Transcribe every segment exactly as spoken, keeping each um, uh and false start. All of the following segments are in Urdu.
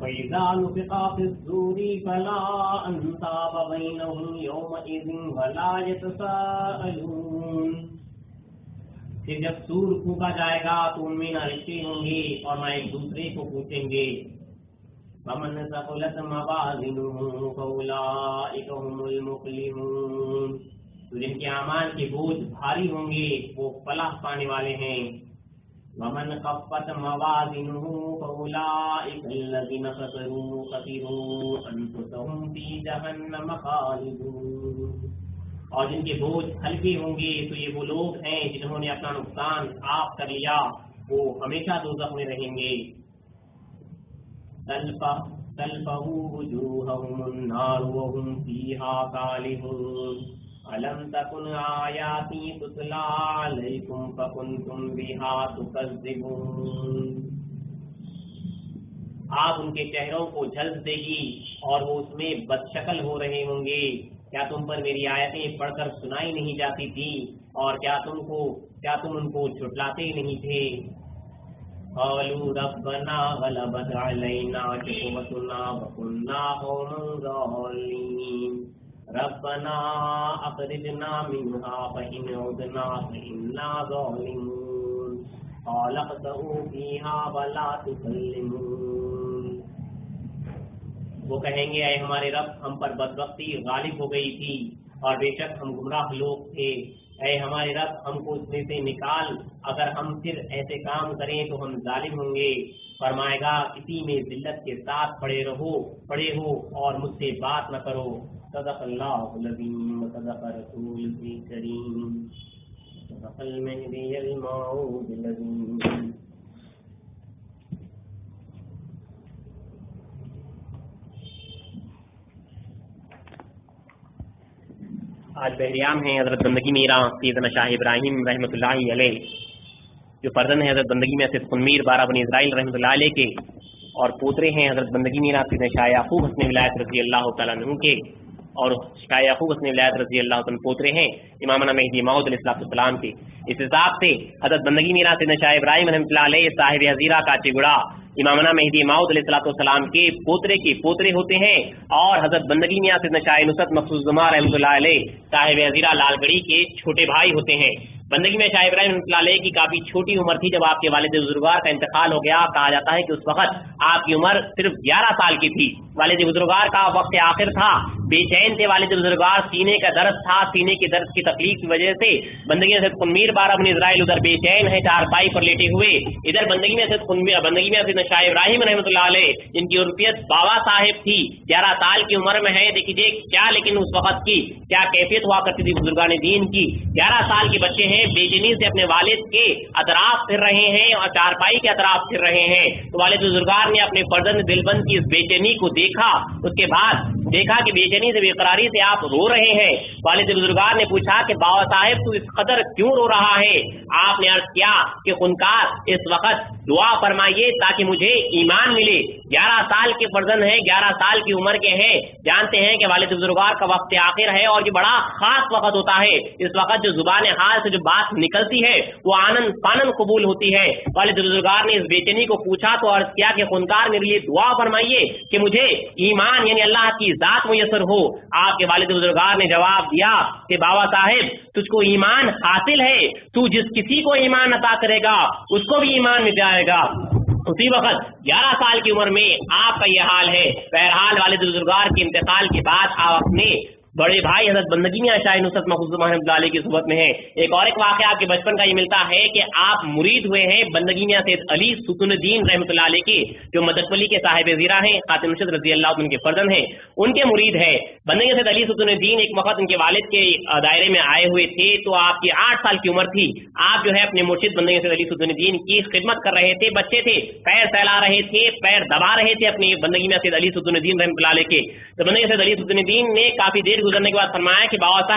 فَإِذَا نُفِخَ فِي الصُّورِ فَلَا أَنْسَابَ بَيْنَهُمْ يَوْمَئِذٍ وَلَا يَتَسَاءَلُونَ۔ پھر جب سور پھونکا جائے گا تو ان میں نہ رشتے ہوں گے اور نہ ایک دوسرے کو پوچھیں گے۔ وَمَنْ ثَقُلَتْ مَوَازِينُهُ فَأُولَئِكَ هُمُ الْمُفْلِحُونَ۔ تو جن کے اعمال کے بوجھ بھاری ہوں گے وہ فلاح پانے والے ہیں۔ وَمَنْ خَفَّتْ مَوَازِينُهُ فَأُولَئِكَ الَّذِينَ خَسِرُوا أَنفُسَهُمْ فِي جَهَنَّمَ خَالِدُونَ۔ اور جن کے بوجھ ہلکے ہوں گے تو یہ وہ لوگ ہیں جنہوں نے اپنا نقصان آپ کر لیا، وہ ہمیشہ دوزخ میں رہیں گے۔ تَلْفَحُ وُجُوهَهُمُ النَّارُ وَهُمْ فِيهَا كَالِحُونَ۔ أَلَمْ تَكُنْ آيَاتِي تُتْلَىٰ عَلَيْكُمْ فَكُنْتُمْ بِهَا تُكَذِّبُونَ۔ آپ ان کے چہروں کو جھلس دے گی اور وہ اس میں بدشکل ہو رہے ہوں گے۔ کیا تم پر میری آیتیں پڑھ کر سنائی نہیں جاتی تھی اور کیا تم کو کیا تم ان کو جھٹلاتے نہیں تھے؟ قالوا ربنا غلبت علينا شقوتنا وكنا قوما ضالين ربنا اخرجنا منها فإن عدنا فإنا ظالمون قال اخسئوا فيها ولا تكلمون۔ وہ کہیں گے اے ہمارے رب، ہم پر بدبختی غالب ہو گئی تھی اور بے شک ہم گمراہ لوگ تھے۔ اے ہمارے رب، ہم کو اس میں سے نکال، اگر ہم پھر ایسے کام کریں تو ہم ظالم ہوں گے۔ فرمائے گا اسی میں ذلت کے ساتھ پڑے رہو پڑے ہو اور مجھ سے بات نہ کرو۔ صدق اللہ العظیم وصدق رسول کریم صدق المہدی الموعود العظیم۔ آج بحریام ہیں حضرت بندگی میرا سیدنا شاہ ابراہیم رحمۃ اللہ علیہ، جو فرزند ہیں حضرت بندگی میں سید قنمیر بارہ بنی اسرائیل رحمۃ اللہ علیہ کے، اور پوترے ہیں حضرت بندگی میرا سیدنا شاہ یعقوب حسن ولایت رضی اللہ تعالیٰ عنہ کے، اور شاہ یعقوب حسن ولایت رضی اللہ تعالیٰ پوترے ہیں امامنا مہدی موعود علیہ السلام کے۔ اس حساب سے حضرت بندگی میرا سیدنا شاہ ابراہیم رحمۃ اللہ علیہ صاحب حزیرہ کاچی گڑا امامنا مہدی موعود علیہ السلام کے پوترے کے پوترے ہوتے ہیں، اور حضرت بندگی میاں سیدنا شاہ نصرت مخصوص زماں رحمۃ اللہ علیہ صاحب حزیرہ لال گڑھی کے چھوٹے بھائی ہوتے ہیں۔ بندگی میں شاہ ابراہیم رحمۃ اللہ علیہ کی کافی چھوٹی عمر تھی جب آپ کے والد بزرگوار کا انتقال ہو گیا۔ کہا جاتا ہے کہ اس وقت آپ کی عمر صرف گیارہ سال کی تھی۔ والد بزرگوار کا وقت آخر تھا، بے چین تھے والد بزرگوار، سینے کا درد تھا، سینے کے درد کی تکلیف کی وجہ سے بندگی میں سید قنمیر بارہ بن اسرائیل ادھر بے چین ہے چارپائی پر لیٹے ہوئے، ادھر بندگی میں سید قنمیر بندگی میں سید شاہ ابراہیم رحمۃ اللہ علیہ جن کی عرفیت بابا صاحب تھی، گیارہ سال کی عمر میں ہے۔ دیکھیے کیا لیکن اس وقت کی کیا کیفیت ہوا کرتی تھی بزرگان دین کی۔ گیارہ سال کے بچے ہیں، بے چینی سے اپنے والد کے اطراف پھر رہے ہیں اور چارپائی کے اطراف پھر رہے ہیں۔ تو والد بزرگار نے اپنے فرزند دلبند کی اس بے چینی کو دیکھا، اس کے بعد دیکھا کہ بے چینی سے بے قراری سے آپ رو رہے ہیں۔ والد بزرگار نے پوچھا کہ بابا صاحب تو اس قدر کیوں رو رہا ہے؟ آپ نے عرض کیا کہ خونکار اس وقت دعا فرمائیے تاکہ مجھے ایمان ملے۔ گیارہ سال کے فرزند ہیں، گیارہ سال کی عمر کے ہیں، جانتے ہیں کہ والد بزرگار کا وقت آخر ہے اور یہ بڑا خاص وقت ہوتا ہے۔ اس وقت جو زبان حال سے جو بات نکلتی ہے وہ آنند فانند قبول ہوتی ہے۔ والد بزرگار نے اس بے چینی کو پوچھا تو عرض کیا کہ خونکار میرے لیے دعا فرمائیے کہ مجھے ایمان یعنی اللہ کی ذات میسر ہو۔ آپ کے والد بزرگار نے جواب دیا کہ بابا صاحب تجھ کو ایمان حاصل ہے، تو جس کسی کو ایمان عطا کرے گا اس کو بھی ایمان مل جائے گا۔ اسی وقت گیارہ سال کی عمر میں آپ کا یہ حال ہے۔ بہرحال والد بزرگار کے انتقال کے بعد آپ اپنے بڑے بھائی حضرت بندگی میاں شاہ نصرت مخصوص رحمۃ اللہ علیہ کی صحبت میں ہیں۔ ایک اور ایک واقعہ آپ کے بچپن کا یہ ملتا ہے کہ آپ مرید ہوئے ہیں بندگی میاں سید علی ستون الدین رحمۃ اللہ علیہ کے، جو مدک پلی کے صاحب زیرہ ہیں، خاتم رشد رضی اللہ عنہ کے فرزند ہیں، ان کے مرید ہے بندگی سید علی ستون الدین۔ ایک وقت ان کے والد کے دائرے میں آئے ہوئے تھے تو آپ کی آٹھ سال کی عمر تھی۔ آپ جو ہے اپنے مرشد بندگی سید علی ستون الدین کی خدمت کر رہے تھے، بچے تھے، پیر پھیلا رہے تھے، پیر دبا رہے تھے اپنی بندگی میں سید علی ستون الدین رحمۃ اللہ علیہ کے۔ تو بندگی سید علی ستون الدین نے کافی دیر گزرنے کے بعد فرمایا کہ بابا صاحب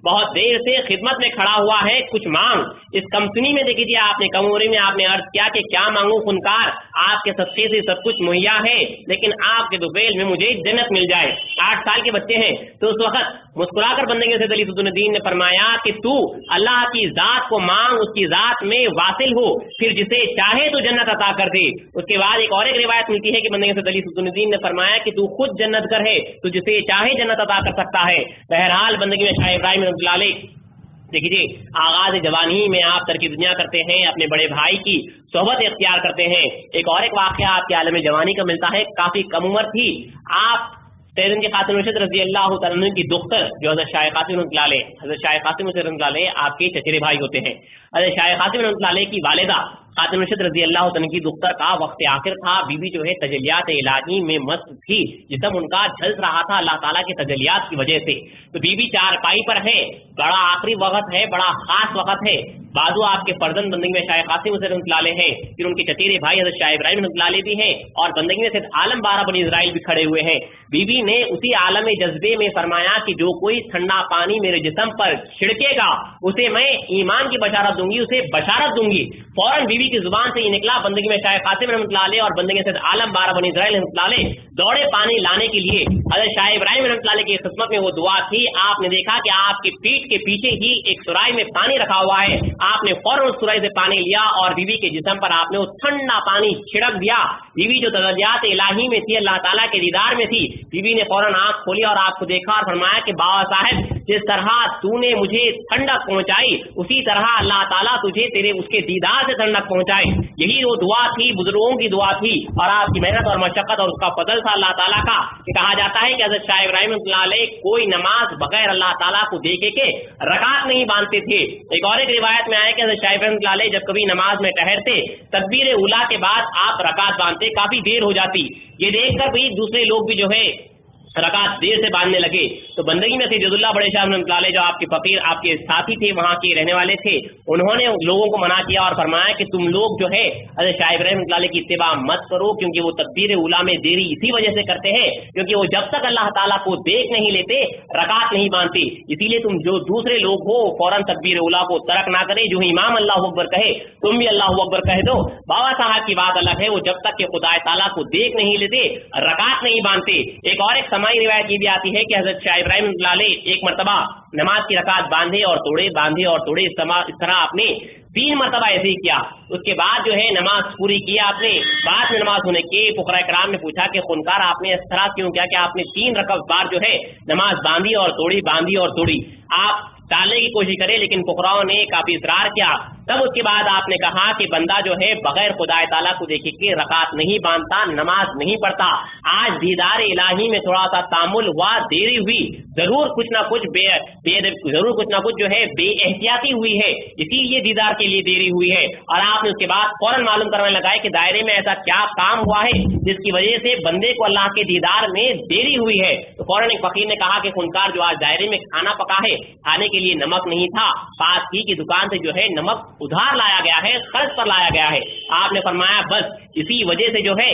بہت دیر سے خدمت میں کھڑا ہوا ہے، کچھ مانگ۔ اس کمسنی میں دیکھ لیجیے، آپ نے کم عمری میں آپ نے عرض کیا کہ کیا مانگوں خنکار، آپ کے صدقے سے سب کچھ مہیا ہے، لیکن آپ کے دوبیل میں مجھے جنت مل جائے۔ آٹھ سال کے بچے ہیں، تو اس وقت مسکرا کر بندگی سے علی فضل الدین نے فرمایا کہ تو اللہ کی ذات کو مانگ، اس کی ذات میں واصل ہو، پھر جسے چاہے تو جنت عطا کر دے۔ اس کے بعد ایک اور ایک روایت ملتی ہے کہ بندگی سے علی فضل الدین نے فرمایا کہ تو خود جنت گر ہے، تو جسے چاہے جنت عطا کر سکتا ہے۔ بہرحال بندگی میں شاہ ابراہیم رحمۃ اللہ علیہ دیکھیے آغاز جوانی میں آپ ترک دنیا کرتے ہیں، اپنے بڑے بھائی کی صحبت اختیار کرتے ہیں۔ ایک اور ایک واقعہ آپ کے عالم جوانی کا ملتا ہے، کافی کم عمر تھی آپ، سیدن کی خاتون رشید رضی اللہ تعالیٰ عنہ کی دختر جو حضرت شاہ قاسم رحمۃ اللہ علیہ، حضرت شاہ قاسم رحمۃ اللہ علیہ آپ کے چچیرے بھائی ہوتے ہیں۔ حضرت شاہ قاسم رحمۃ اللہ علیہ کی والدہ خاتون رشید رضی اللہ تعالیٰ کی دختر کا وقت آخر تھا، بی بی جو ہے تجلیات الہی میں مست تھی، جسم ان کا جھلس رہا تھا اللہ تعالیٰ کے تجلیات کی وجہ سے۔ تو بی بی چار پائی پر ہے، بڑا آخری وقت ہے، بڑا خاص وقت ہے۔ بازو آپ کے فرزند بندگی میں شاہ قاسم رحمۃ اللہ علیہ ہیں، پھر ان کے چچیرے بھائی حضرت شاہ ابراہیم رحمۃ اللہ علیہ بھی ہیں، اور بندگی میں سید عالم بارہ بنی اسرائیل بھی کھڑے ہوئے ہیں۔ بی بی نے اسی عالم جذبے میں فرمایا کہ جو کوئی ٹھنڈا پانی میرے جسم پر چھڑکے گا اسے میں ایمان کی بشارت دوں گی، اسے بشارت دوں گی۔ فوراً بی بی کی زبان سے یہ نکلا، بندگی میں شاہ قاسم رحمۃ اللہ علیہ اور بندگی میں سید عالم بارہ بنی اسرائیل رحمۃ اللہ علیہ دوڑے پانی لانے کے لیے۔ حضرت شاہ ابراہیم رحمۃ اللہ علیہ کی خدمت میں وہ دعا تھی، آپ نے دیکھا کہ آپ کی پیٹھ کے پیچھے ہی ایک سرائی میں پانی رکھا ہوا ہے، آپ نے فوراً اس سرائی سے پانی لیا اور بی بی کے جسم پر آپ نے وہ ٹھنڈا پانی چھڑک دیا۔ بی بی جو تجلیات الہی میں تھی، اللہ تعالیٰ کے دیدار میں تھی، بی بی نے فوراً آنکھ کھولی اور آپ کو دیکھا اور فرمایا کہ بابا صاحب جس طرح تو نے مجھے ٹھنڈک پہنچائی اسی طرح اللہ تعالیٰ تجھے تیرے اس کے دیدار سے ٹھنڈک پہنچائے۔ یہی وہ دعا تھی، بزرگوں کی دعا تھی، اور آپ کی محنت اور مشقت اور اس کا فضل تھا اللہ تعالیٰ کا، کہ کہا جاتا ہے کہ حضرت شاہ ابراہیم رحمۃ اللہ علیہ کوئی نماز بغیر اللہ تعالیٰ کو دیکھے کے رکعت نہیں باندھتے تھے۔ ایک اور ایک روایت میں آیا کہ حضرت شاہ ابراہیم رحمۃ اللہ علیہ جب کبھی نماز میں ٹہرتے، تکبیر اولیٰ کے بعد آپ رکعت باندھتے، کافی دیر ہو جاتی، یہ دیکھ کر بھی دوسرے لوگ بھی جو ہے رکعت دیر سے باندھنے لگے۔ تو بندگی میں سید اللہ بڑے شاہ رحمۃ اللہ علیہ جو آپ کے فقیر آپ کے ساتھی تھے، وہاں کے رہنے والے تھے، انہوں نے لوگوں کو منع کیا اور فرمایا کہ تم لوگ جو ہے حضرت شاہ ابراہیم رحمۃ اللہ علیہ کی اتباع مت کرو، کیونکہ وہ تکبیر اولیٰ میں دیری اسی وجہ سے کرتے ہیں کیونکہ وہ جب تک اللہ تعالیٰ کو دیکھ نہیں لیتے رکعت نہیں باندھتے۔ اسی لیے تم جو دوسرے لوگ ہو فوراً تکبیر اولیٰ کو ترک نہ کرے، جو امام اللہ اکبر کہے تم بھی اللہ اکبر کہہ دو۔ بابا صاحب کی بات الگ ہے، وہ جب تک کہ خدا تعالیٰ کو دیکھ نہیں لیتے رکعت نہیں باندھتے۔ ایک اور ایک سماعی روایت یہ بھی آتی ہے کہ حضرت شاہ ابراہیم رحمۃ اللہ علیہ ایک مرتبہ نماز کی رکعت باندھے اور توڑے، باندھے اور توڑے، اس طرح آپ نے تین مرتبہ ایسے ہی کیا۔ اس کے بعد جو ہے نماز پوری کی آپ نے۔ بعد میں نماز ہونے کے فقراء کرام نے پوچھا کہ خنکار آپ نے اس طرح کیوں کیا کہ آپ نے تین رکعت بار جو ہے نماز باندھی اور توڑی، باندھی اور توڑی۔ آپ ٹالنے کی کوشش کرے لیکن فقراء نے کافی اصرار کیا۔ تب اس کے بعد آپ نے کہا کہ بندہ جو ہے بغیر خدا تعالیٰ کو دیکھے کہ رکعت نہیں باندھتا، نماز نہیں پڑھتا۔ آج دیدار الہی میں تھوڑا سا تعامل ہوا، دیری ہوئی، ضرور کچھ نہ کچھ بے, بے ضرور کچھ نہ کچھ جو ہے بے احتیاطی ہوئی ہے، اسی لیے دیدار کے لیے دیری ہوئی ہے۔ اور آپ نے اس کے بعد فوراً معلوم کرنے لگا کہ دائرے میں ایسا کیا کام ہوا ہے جس کی وجہ سے بندے کو اللہ کے دیدار میں دیری ہوئی ہے۔ تو فوراً ایک فقیر نے کہا کہ خنکار جو آج دائرے میں کھانا پکا ہے، کھانے کے لیے نمک نہیں تھا، پاس ہی کی دکان سے جو ہے نمک ادھار لایا گیا ہے، قرض پر لایا گیا ہے۔ آپ نے فرمایا بس اسی وجہ سے جو ہے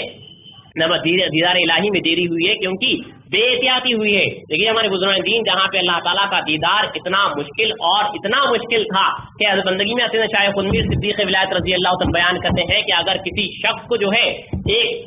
نمک دیدار الہی میں دیری ہوئی ہے، کیونکہ بے احتیاطی ہوئی ہے۔ دیکھیے ہمارے بزرگ دین جہاں پہ اللہ تعالیٰ کا دیدار اتنا مشکل اور اتنا مشکل تھا کہ حضرت بندگی میں حضرت شاہ خنویر صدیق ولایت رضی اللہ عنہ بیان کرتے ہیں کہ اگر کسی شخص کو جو ہے ایک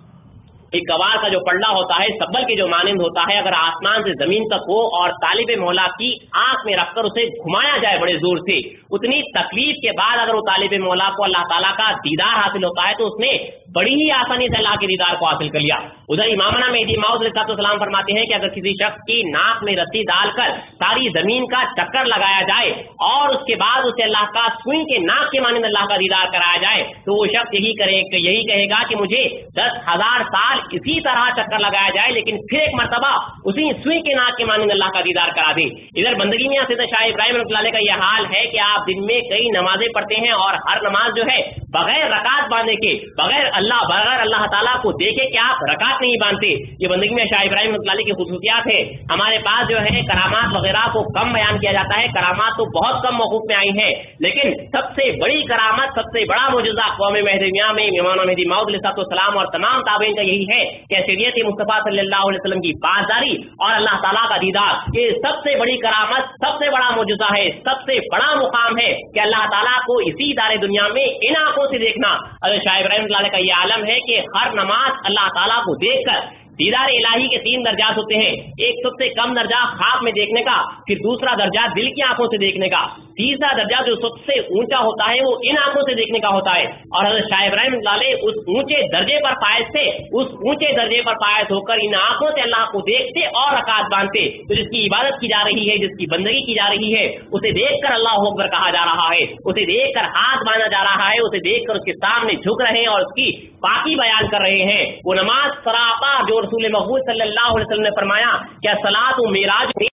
ایک گوار کا جو پلڑا ہوتا ہے سبل کے جو مانند ہوتا ہے، اگر آسمان سے زمین تک ہو اور طالب مولا کی آنکھ میں رکھ کر اسے گھمایا جائے بڑے زور سے، اتنی تکلیف کے بعد اگر وہ طالب مولا کو اللہ تعالیٰ کا دیدار حاصل ہوتا ہے تو اس نے بڑی ہی آسانی سے اللہ کے دیدار کو حاصل کر لیا۔ ادھر امامنا مہدی موعود علیہ السلام فرماتے ہیں کہ اگر کسی شخص کی ناک میں رسی ڈال کر ساری زمین کا چکر لگایا جائے اور اس کے بعد اسے اللہ کا سوئی کے ناک کے مانند اللہ کا دیدار کرایا جائے تو وہ شخص یہی کرے یہی کہے گا کہ مجھے دس ہزار سال اسی طرح چکر لگایا جائے لیکن پھر ایک مرتبہ اسی سوئی کے ناک کے مانند اللہ کا دیدار کرا دے۔ ادھر بندگی میں سیدنا شاہ ابراہیم رحمۃ اللہ علیہ کا یہ حال ہے کہ آپ دن میں کئی نمازیں پڑھتے ہیں اور ہر نماز جو ہے بغیر رکعت باندھے کے، بغیر अल्लाह बगैर अल्लाह ताला को देखे कि आप रकात नहीं बांधते। ये बंदगी में शाह इब्राहिम रहमतुल्लाह की खुसूसियात है। हमारे पास जो है करामात वगैरह को कम बयान किया जाता है, करामात तो बहुत कम मौकूफ में आई है, लेकिन सबसे बड़ी करामत, सबसे बड़ा मौजूदा कौम महदिया में इमाम मेहदी मौऊद अलैहिस्सलाम और तमाम ताबईन का यही है कि शरीयत मुस्तफ़ा सल्लल्लाहु अलैहि वसल्लम की पासदारी और अल्लाह ताला का दीदार, ये सबसे बड़ी करामत, सबसे बड़ा मौजूदा है, सबसे बड़ा मुकाम है कि अल्लाह ताला को इसी दारे दुनिया में इन आंखों से देखना। अगर शाह इब्राहिम का ये आलम है कि हर नमाज अल्लाह ताला को देखकर दीदार इलाही के तीन दर्जात होते हैं। एक सबसे कम दर्जा ख्वाब में देखने का, फिर दूसरा दर्जा दिल की आंखों से देखने का, तीसरा दर्जा जो सबसे ऊंचा होता है वो इन आंखों से देखने का होता है। और हज़रत शाह इब्राहिम उस ऊंचे दर्जे पर फायज थे, उस ऊंचे दर्जे पर फायज होकर इन आंखों से अल्लाह को देखते और रकात बांधते। तो जिसकी इबादत की जा रही है, जिसकी बंदगी की जा रही है, उसे देखकर अल्लाह अकबर कहा जा रहा है, उसे देखकर हाथ बांधा जा रहा है, उसे देखकर उसके सामने झुक रहे हैं और उसकी पाकी बयान कर रहे हैं। वो नमाज सरापा जो रसूल मक़बूल सल्लल्लाहु अलैहि वसल्लम ने फरमाया क्या सलात मेराज